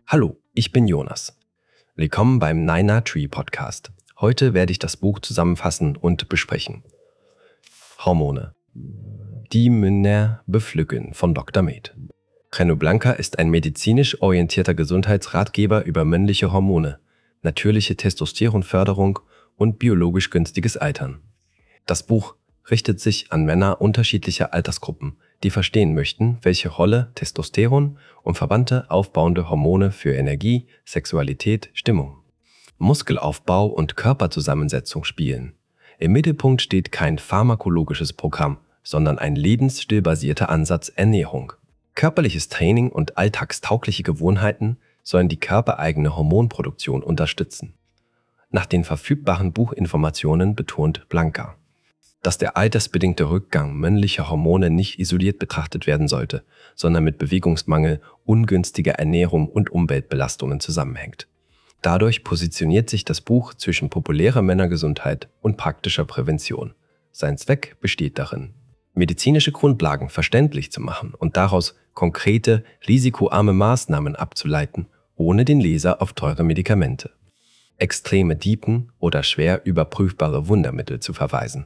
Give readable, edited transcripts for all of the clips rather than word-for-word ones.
Hallo, ich bin Jonas. Willkommen beim Nina Tree Podcast. Heute werde ich das Buch zusammenfassen und besprechen. Hormone. Die Männer bepflücken von Dr. Med. Reno Blanca ist ein medizinisch orientierter Gesundheitsratgeber über männliche Hormone, natürliche Testosteronförderung und biologisch günstiges Altern. Das Buch richtet sich an Männer unterschiedlicher Altersgruppen, die verstehen möchten, welche Rolle Testosteron und verwandte aufbauende Hormone für Energie, Sexualität, Stimmung, Muskelaufbau und Körperzusammensetzung spielen. Im Mittelpunkt steht kein pharmakologisches Programm, sondern ein lebensstilbasierter Ansatz Ernährung. Körperliches Training und alltagstaugliche Gewohnheiten sollen die körpereigene Hormonproduktion unterstützen. Nach den verfügbaren Buchinformationen betont Blanca, dass der altersbedingte Rückgang männlicher Hormone nicht isoliert betrachtet werden sollte, sondern mit Bewegungsmangel, ungünstiger Ernährung und Umweltbelastungen zusammenhängt. Dadurch positioniert sich das Buch zwischen populärer Männergesundheit und praktischer Prävention. Sein Zweck besteht darin, medizinische Grundlagen verständlich zu machen und daraus konkrete, risikoarme Maßnahmen abzuleiten, ohne den Leser auf teure Medikamente, extreme Diäten oder schwer überprüfbare Wundermittel zu verweisen.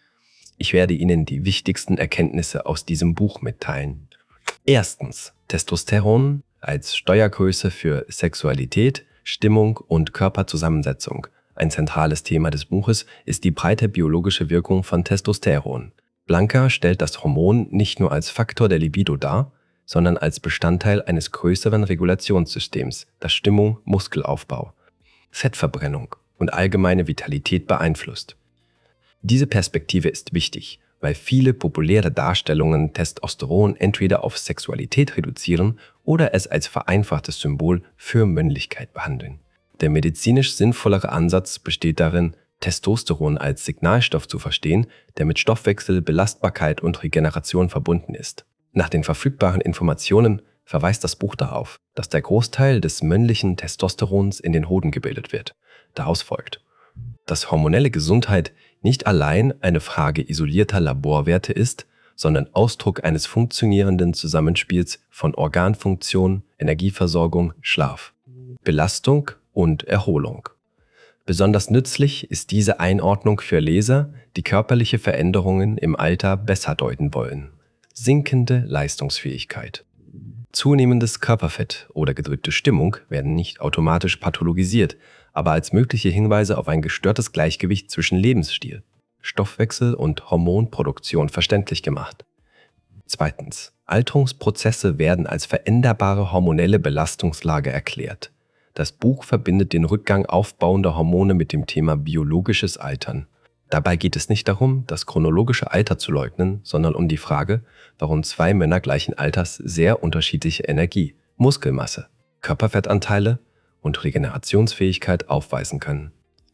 Ich werde Ihnen die wichtigsten Erkenntnisse aus diesem Buch mitteilen. Erstens, Testosteron als Steuergröße für Sexualität, Stimmung und Körperzusammensetzung. Ein zentrales Thema des Buches ist die breite biologische Wirkung von Testosteron. Blanca stellt das Hormon nicht nur als Faktor der Libido dar, sondern als Bestandteil eines größeren Regulationssystems, das Stimmung, Muskelaufbau, Fettverbrennung und allgemeine Vitalität beeinflusst. Diese Perspektive ist wichtig, weil viele populäre Darstellungen Testosteron entweder auf Sexualität reduzieren oder es als vereinfachtes Symbol für Männlichkeit behandeln. Der medizinisch sinnvollere Ansatz besteht darin, Testosteron als Signalstoff zu verstehen, der mit Stoffwechsel, Belastbarkeit und Regeneration verbunden ist. Nach den verfügbaren Informationen verweist das Buch darauf, dass der Großteil des männlichen Testosterons in den Hoden gebildet wird. Daraus folgt, dass hormonelle Gesundheit nicht allein eine Frage isolierter Laborwerte ist, sondern Ausdruck eines funktionierenden Zusammenspiels von Organfunktion, Energieversorgung, Schlaf, Belastung und Erholung. Besonders nützlich ist diese Einordnung für Leser, die körperliche Veränderungen im Alter besser deuten wollen. Sinkende Leistungsfähigkeit. Zunehmendes Körperfett oder gedrückte Stimmung werden nicht automatisch pathologisiert, aber als mögliche Hinweise auf ein gestörtes Gleichgewicht zwischen Lebensstil, Stoffwechsel und Hormonproduktion verständlich gemacht. Zweitens, Alterungsprozesse werden als veränderbare hormonelle Belastungslage erklärt. Das Buch verbindet den Rückgang aufbauender Hormone mit dem Thema biologisches Altern. Dabei geht es nicht darum, das chronologische Alter zu leugnen, sondern um die Frage, warum zwei Männer gleichen Alters sehr unterschiedliche Energie, Muskelmasse, Körperfettanteile und Regenerationsfähigkeit aufweisen können.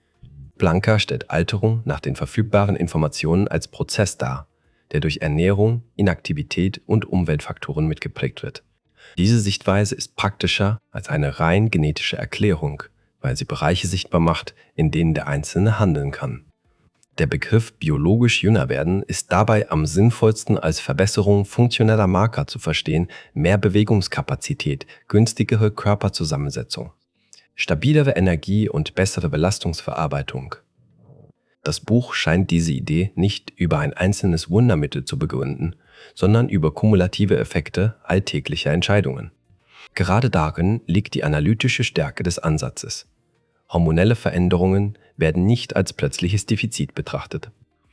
Blanca stellt Alterung nach den verfügbaren Informationen als Prozess dar, der durch Ernährung, Inaktivität und Umweltfaktoren mitgeprägt wird. Diese Sichtweise ist praktischer als eine rein genetische Erklärung, weil sie Bereiche sichtbar macht, in denen der Einzelne handeln kann. Der Begriff biologisch jünger werden ist dabei am sinnvollsten als Verbesserung funktioneller Marker zu verstehen, mehr Bewegungskapazität, günstigere Körperzusammensetzung, stabilere Energie und bessere Belastungsverarbeitung. Das Buch scheint diese Idee nicht über ein einzelnes Wundermittel zu begründen, sondern über kumulative Effekte alltäglicher Entscheidungen. Gerade darin liegt die analytische Stärke des Ansatzes. Hormonelle Veränderungen werden nicht als plötzliches Defizit betrachtet,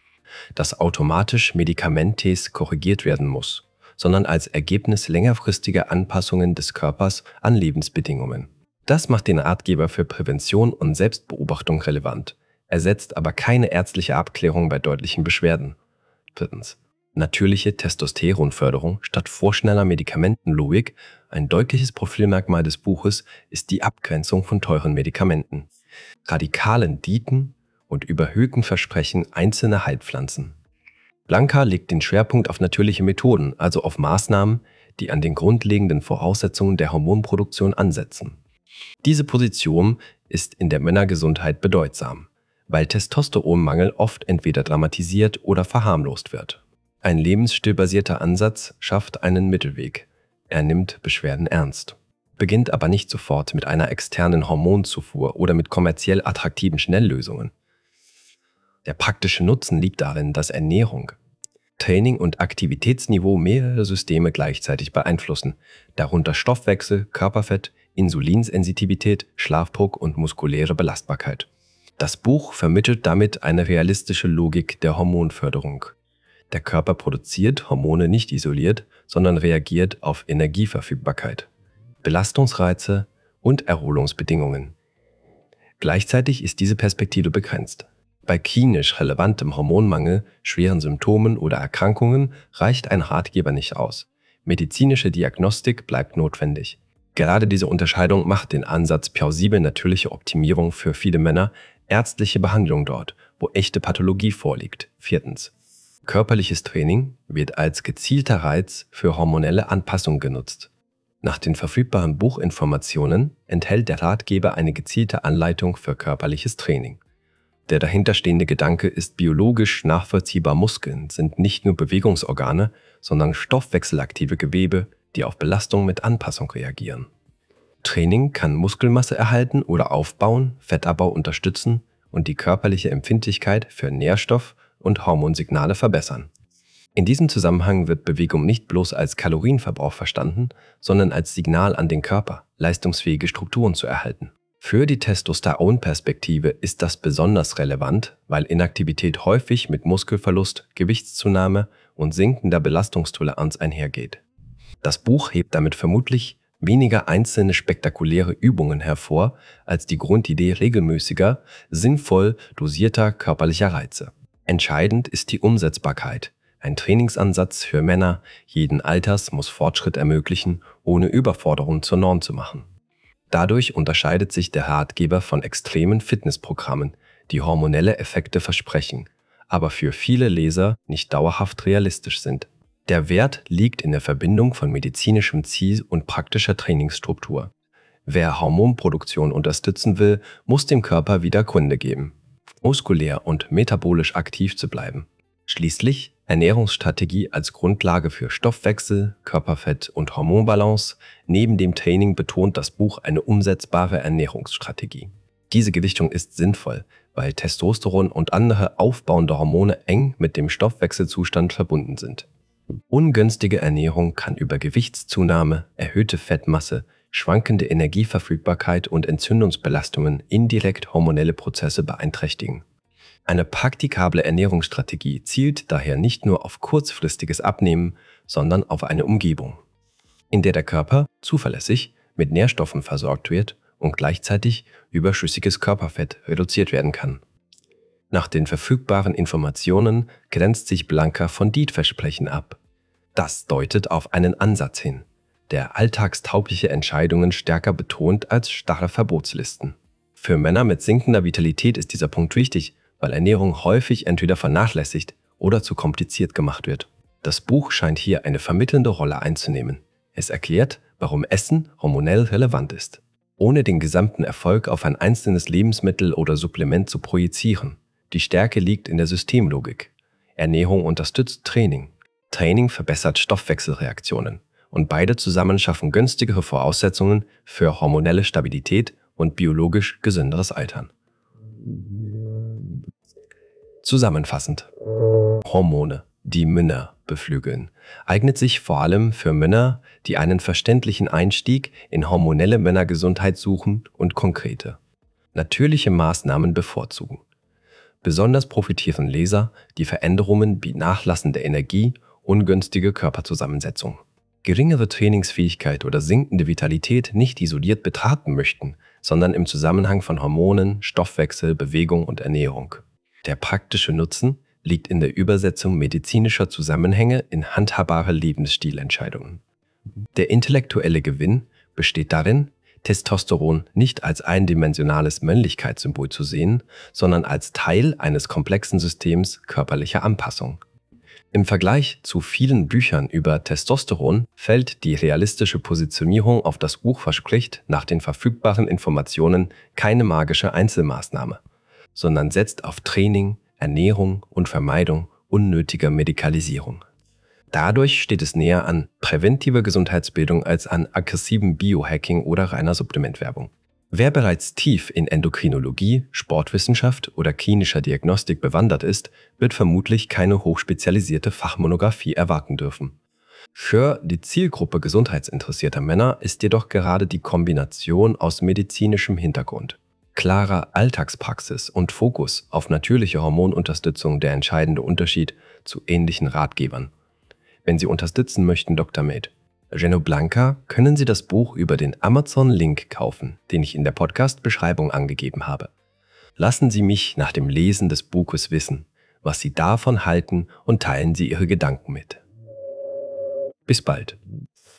das automatisch medikamentös korrigiert werden muss, sondern als Ergebnis längerfristiger Anpassungen des Körpers an Lebensbedingungen. Das macht den Ratgeber für Prävention und Selbstbeobachtung relevant, ersetzt aber keine ärztliche Abklärung bei deutlichen Beschwerden. Drittens, natürliche Testosteronförderung statt vorschneller Medikamentenlogik. Ein deutliches Profilmerkmal des Buches ist die Abgrenzung von teuren Medikamenten, radikalen Diäten und überhöhten Versprechen einzelner Heilpflanzen. Blanca legt den Schwerpunkt auf natürliche Methoden, also auf Maßnahmen, die an den grundlegenden Voraussetzungen der Hormonproduktion ansetzen. Diese Position ist in der Männergesundheit bedeutsam, weil Testosteronmangel oft entweder dramatisiert oder verharmlost wird. Ein lebensstilbasierter Ansatz schafft einen Mittelweg. Er nimmt Beschwerden ernst. beginnt aber nicht sofort mit einer externen Hormonzufuhr oder mit kommerziell attraktiven Schnelllösungen. Der praktische Nutzen liegt darin, dass Ernährung, Training und Aktivitätsniveau mehrere Systeme gleichzeitig beeinflussen, darunter Stoffwechsel, Körperfett, Insulinsensitivität, Schlafdruck und muskuläre Belastbarkeit. Das Buch vermittelt damit eine realistische Logik der Hormonförderung. Der Körper produziert Hormone nicht isoliert, sondern reagiert auf Energieverfügbarkeit, Belastungsreize und Erholungsbedingungen. Gleichzeitig ist diese Perspektive begrenzt. Bei klinisch relevantem Hormonmangel, schweren Symptomen oder Erkrankungen reicht ein Ratgeber nicht aus. Medizinische Diagnostik bleibt notwendig. Gerade diese Unterscheidung macht den Ansatz plausible natürliche Optimierung für viele Männer, ärztliche Behandlung dort, wo echte Pathologie vorliegt. 4. Körperliches Training wird als gezielter Reiz für hormonelle Anpassung genutzt. Nach den verfügbaren Buchinformationen enthält der Ratgeber eine gezielte Anleitung für körperliches Training. Der dahinterstehende Gedanke ist biologisch nachvollziehbar. Muskeln sind nicht nur Bewegungsorgane, sondern stoffwechselaktive Gewebe, die auf Belastung mit Anpassung reagieren. Training kann Muskelmasse erhalten oder aufbauen, Fettabbau unterstützen und die körperliche Empfindlichkeit für Nährstoff- und Hormonsignale verbessern. In diesem Zusammenhang wird Bewegung nicht bloß als Kalorienverbrauch verstanden, sondern als Signal an den Körper, leistungsfähige Strukturen zu erhalten. Für die Testosteronperspektive ist das besonders relevant, weil Inaktivität häufig mit Muskelverlust, Gewichtszunahme und sinkender Belastungstoleranz einhergeht. Das Buch hebt damit vermutlich weniger einzelne spektakuläre Übungen hervor, als die Grundidee regelmäßiger, sinnvoll dosierter körperlicher Reize. Entscheidend ist die Umsetzbarkeit. Ein Trainingsansatz für Männer jeden Alters muss Fortschritt ermöglichen, ohne Überforderung zur Norm zu machen. Dadurch unterscheidet sich der Ratgeber von extremen Fitnessprogrammen, die hormonelle Effekte versprechen, aber für viele Leser nicht dauerhaft realistisch sind. Der Wert liegt in der Verbindung von medizinischem Ziel und praktischer Trainingsstruktur. Wer Hormonproduktion unterstützen will, muss dem Körper wieder Gründe geben, muskulär und metabolisch aktiv zu bleiben. Schließlich Ernährungsstrategie als Grundlage für Stoffwechsel, Körperfett und Hormonbalance. Neben dem Training betont das Buch eine umsetzbare Ernährungsstrategie. Diese Gewichtung ist sinnvoll, weil Testosteron und andere aufbauende Hormone eng mit dem Stoffwechselzustand verbunden sind. Ungünstige Ernährung kann über Gewichtszunahme, erhöhte Fettmasse, schwankende Energieverfügbarkeit und Entzündungsbelastungen indirekt hormonelle Prozesse beeinträchtigen. Eine praktikable Ernährungsstrategie zielt daher nicht nur auf kurzfristiges Abnehmen, sondern auf eine Umgebung, in der der Körper zuverlässig mit Nährstoffen versorgt wird und gleichzeitig überschüssiges Körperfett reduziert werden kann. Nach den verfügbaren Informationen grenzt sich Blanca von Diätversprechen ab. Das deutet auf einen Ansatz hin, der alltagstaugliche Entscheidungen stärker betont als starre Verbotslisten. Für Männer mit sinkender Vitalität ist dieser Punkt wichtig, weil Ernährung häufig entweder vernachlässigt oder zu kompliziert gemacht wird. Das Buch scheint hier eine vermittelnde Rolle einzunehmen. Es erklärt, warum Essen hormonell relevant ist, ohne den gesamten Erfolg auf ein einzelnes Lebensmittel oder Supplement zu projizieren. Die Stärke liegt in der Systemlogik. Ernährung unterstützt Training. Training verbessert Stoffwechselreaktionen. Und beide zusammen schaffen günstigere Voraussetzungen für hormonelle Stabilität und biologisch gesünderes Altern. Zusammenfassend: Hormone, die Männer beflügeln, eignet sich vor allem für Männer, die einen verständlichen Einstieg in hormonelle Männergesundheit suchen und konkrete, natürliche Maßnahmen bevorzugen. Besonders profitieren Leser, die Veränderungen wie nachlassende Energie, ungünstige Körperzusammensetzung, geringere Trainingsfähigkeit oder sinkende Vitalität nicht isoliert betrachten möchten, sondern im Zusammenhang von Hormonen, Stoffwechsel, Bewegung und Ernährung. Der praktische Nutzen liegt in der Übersetzung medizinischer Zusammenhänge in handhabbare Lebensstilentscheidungen. Der intellektuelle Gewinn besteht darin, Testosteron nicht als eindimensionales Männlichkeitssymbol zu sehen, sondern als Teil eines komplexen Systems körperlicher Anpassung. Im Vergleich zu vielen Büchern über Testosteron fällt die realistische Positionierung auf das Buch verspricht nach den verfügbaren Informationen keine magische Einzelmaßnahme, sondern setzt auf Training, Ernährung und Vermeidung unnötiger Medikalisierung. Dadurch steht es näher an präventiver Gesundheitsbildung als an aggressivem Biohacking oder reiner Supplementwerbung. Wer bereits tief in Endokrinologie, Sportwissenschaft oder klinischer Diagnostik bewandert ist, wird vermutlich keine hochspezialisierte Fachmonographie erwarten dürfen. Für die Zielgruppe gesundheitsinteressierter Männer ist jedoch gerade die Kombination aus medizinischem Hintergrund, klarer Alltagspraxis und Fokus auf natürliche Hormonunterstützung der entscheidende Unterschied zu ähnlichen Ratgebern. Wenn Sie unterstützen möchten, Dr. Med Genoblanca, können Sie das Buch über den Amazon-Link kaufen, den ich in der Podcast-Beschreibung angegeben habe. Lassen Sie mich nach dem Lesen des Buches wissen, was Sie davon halten und teilen Sie Ihre Gedanken mit. Bis bald.